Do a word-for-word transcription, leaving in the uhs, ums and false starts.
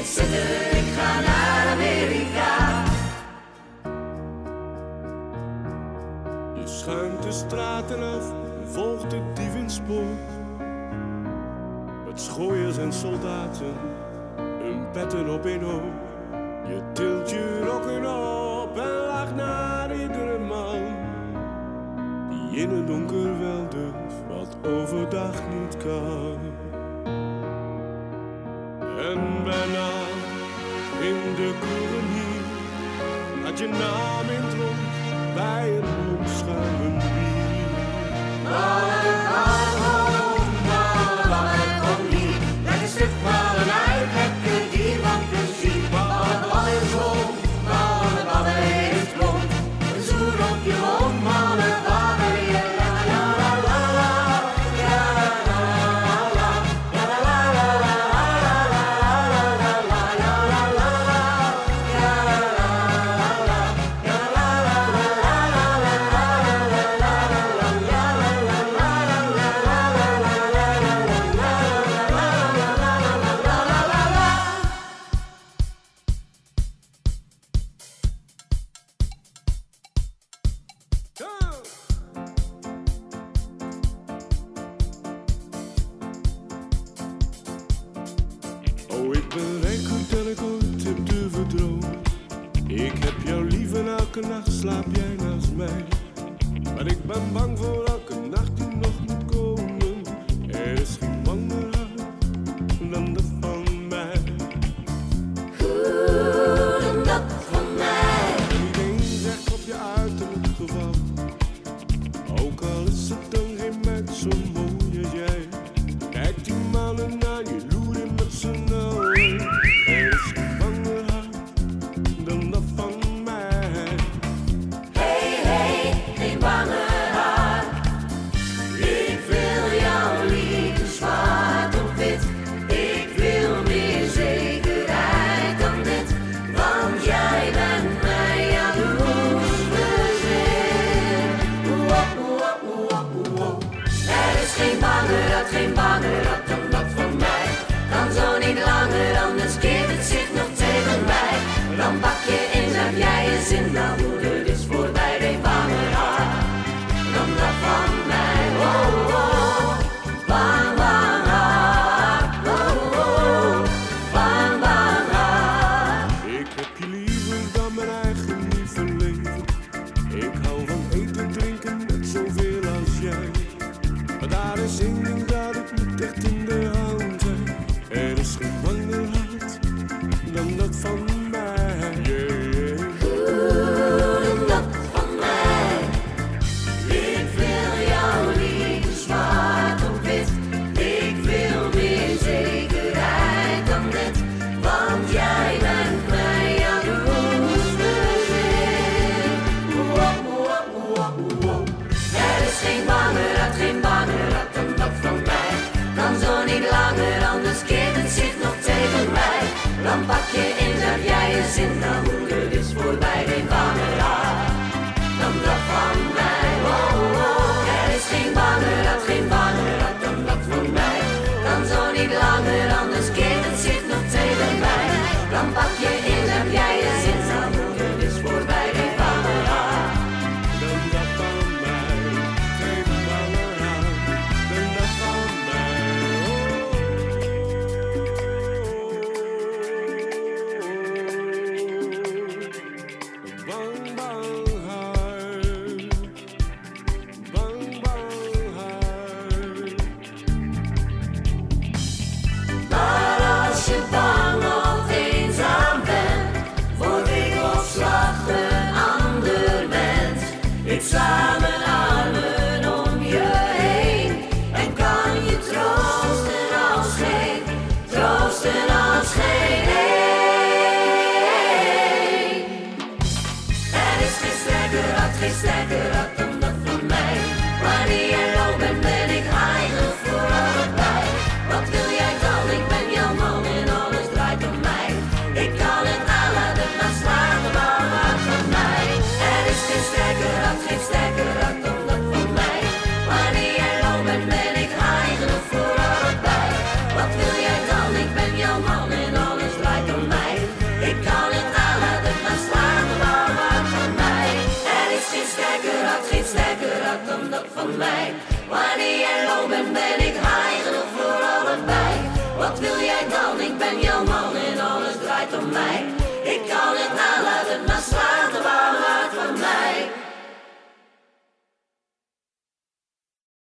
Ik zit er, ik ga naar Amerika. Je schuimt de straten af en volgt het dievenspoor. Met schooiers en soldaten, hun petten op één hoop. Je tilt je rokken op en lacht naar iedere man die in het donker wel durft wat overdag niet kan. En bijna in de kroegen hier had je naam in het rond bij een ontschuimen bier. Ballen, ballen, ballen, ballen, ballen, kom hier. Leg een stuk ballen uit, lekker dier van plezier. Ballen, ballen is rond, ballen, ballen is blond. Een zoen op je mond, ballen, ballen, ja la la la la la. Ja la la la la, ja la la la la la la la la la la la la la. Ja la la la la, ja la la la la la la la la la Oh, ik ben rijk goed dan ik ooit heb durven dromen. Ik heb jou lief en elke nacht slaap jij naast mij. Maar ik ben bang voor elke nacht die nog moet komen. Er is geen banger hart dan dat van mij. Goed en dat van mij. Iedereen zegt op je uiterlijk geval. Ook al is het dan geen meid zo mooi als jij. Kijk die mannen aan je loeren met z'n allen. Er is geen banger hart dan dat van mij. Hey, hey, geen bange hart. Ik wil jouw liefde zwart op wit. Ik wil meer zekerheid dan dit. Want jij bent mij jaloers bezit. Woep, woep, woep, woep. Er is geen bange hart, geen bange hart dan dat van mij. Dan zo niet langer, anders keert het zich nog tegen mij. Dan pak je in, zeg jij je zin, nou moeder is voorbij. Geen bange hart dan dat van mij. Oh, oh, bang, bang hart. Oh, oh, bang, bang hart. Ik heb je liever dan mijn eigen lieve leven. Ik hou van eten, drinken, net zoveel als jij. Maar daar is één ding dat ik niet echt in de hand heb. Er is geen banger hart dan dat van mij. Yeah, yeah. Goed en dat van mij. Ik wil jouw liefde zwart op wit. Ik wil meer zekerheid dan dit. Want jij bent mij jaloers bezit. Woep, woep, woep, woep. Er is geen banger hart, geen banger hart dan dat van mij. Dan zo niet langer, anders keert het zich nog tegen mij. Dan pak je in, zeg jij je zin, nou moeder is voorbij. Geen banger hart dan dat van mij. Oh, oh. Er is geen banger hart, geen banger hart dan dat van mij. Dan zo niet langer, anders keert het zich nog tegen mij. Dan pak je in, zeg jij je zin, nou moeder is voorbij. Geen banger hart Dan dat van mij. Geen banger hart dan dat van mij. Oh, bang, bang hart. Bang, bang hart. Maar als je bang of eenzaam bent, word ik op slag een ander mens. Ik sla mijn armen om je heen en kan je troosten als geen, troosten als geen één. Er is geen sterker hart, geen sterker hart dan dat van mij. Wanneer jij low bent, ben ik heilig voor allebei. Wat wil jij dan? Ik ben jouw man en alles draait om mij. Ik kan het aanlaten, maar slaat hem al hart van mij. Er is geen sterker hart, geen sterker hart dan dat van mij. Wanneer jij low bent, ben ik heilig voor allebei. Wat wil jij dan? Ik ben jouw man. van mij. Wanneer jij low bent, ben ik high genoeg voor allebei. Wat wil jij dan? Ik ben jouw